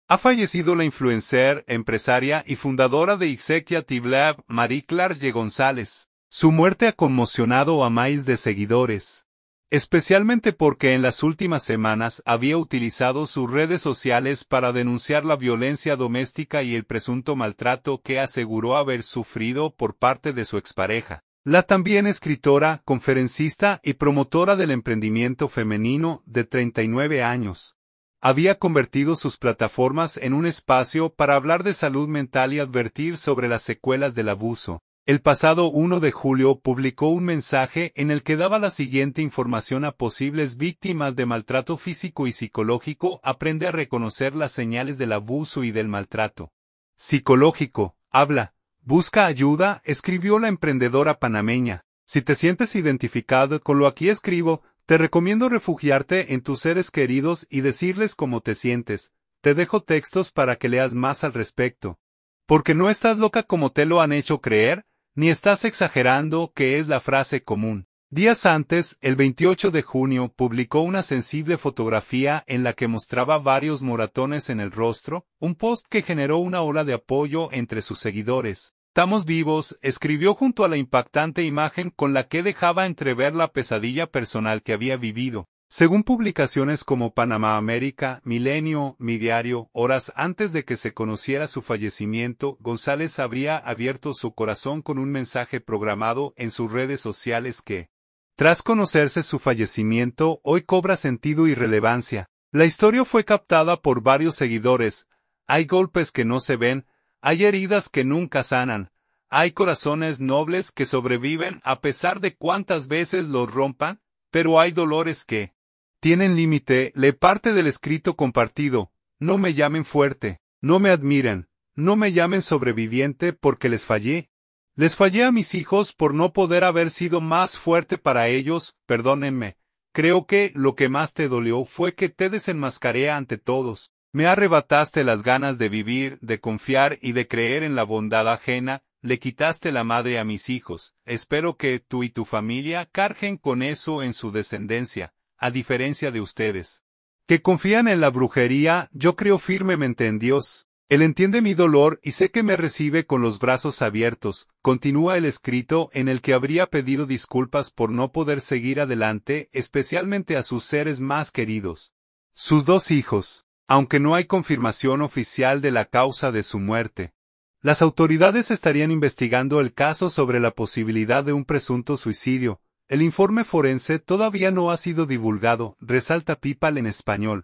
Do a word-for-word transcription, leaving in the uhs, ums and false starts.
Ha fallecido la influencer, empresaria y fundadora de Executive Lab, Marie-Claire Ye González. Su muerte ha conmocionado a miles de seguidores, especialmente porque en las últimas semanas había utilizado sus redes sociales para denunciar la violencia doméstica y el presunto maltrato que aseguró haber sufrido por parte de su expareja. La también escritora, conferencista y promotora del emprendimiento femenino, de treinta y nueve años, había convertido sus plataformas en un espacio para hablar de salud mental y advertir sobre las secuelas del abuso. El pasado uno de julio publicó un mensaje en el que daba la siguiente información a posibles víctimas de maltrato físico y psicológico: aprende a reconocer las señales del abuso y del maltrato psicológico, habla, busca ayuda, escribió la emprendedora panameña. Si te sientes identificado con lo aquí escribo, te recomiendo refugiarte en tus seres queridos y decirles cómo te sientes. Te dejo textos para que leas más al respecto. Porque no estás loca como te lo han hecho creer, ni estás exagerando, que es la frase común. Días antes, el veintiocho de junio, publicó una sensible fotografía en la que mostraba varios moratones en el rostro, un post que generó una ola de apoyo entre sus seguidores. Estamos vivos, escribió junto a la impactante imagen con la que dejaba entrever la pesadilla personal que había vivido. Según publicaciones como Panamá América, Milenio, Mi Diario, horas antes de que se conociera su fallecimiento, González habría abierto su corazón con un mensaje programado en sus redes sociales que, tras conocerse su fallecimiento, hoy cobra sentido y relevancia. La historia fue captada por varios seguidores. Hay golpes que no se ven, hay heridas que nunca sanan, hay corazones nobles que sobreviven a pesar de cuántas veces los rompan, pero hay dolores que tienen límite. Lee parte del escrito compartido. No me llamen fuerte, no me admiren, no me llamen sobreviviente porque les fallé. Les fallé a mis hijos por no poder haber sido más fuerte para ellos, perdónenme. Creo que lo que más te dolió fue que te desenmascaré ante todos. Me arrebataste las ganas de vivir, de confiar y de creer en la bondad ajena, le quitaste la madre a mis hijos. Espero que tú y tu familia carguen con eso en su descendencia, a diferencia de ustedes, que confían en la brujería. Yo creo firmemente en Dios. Él entiende mi dolor y sé que me recibe con los brazos abiertos. Continúa el escrito en el que habría pedido disculpas por no poder seguir adelante, especialmente a sus seres más queridos, sus dos hijos. Aunque no hay confirmación oficial de la causa de su muerte, las autoridades estarían investigando el caso sobre la posibilidad de un presunto suicidio. El informe forense todavía no ha sido divulgado, resalta People en español.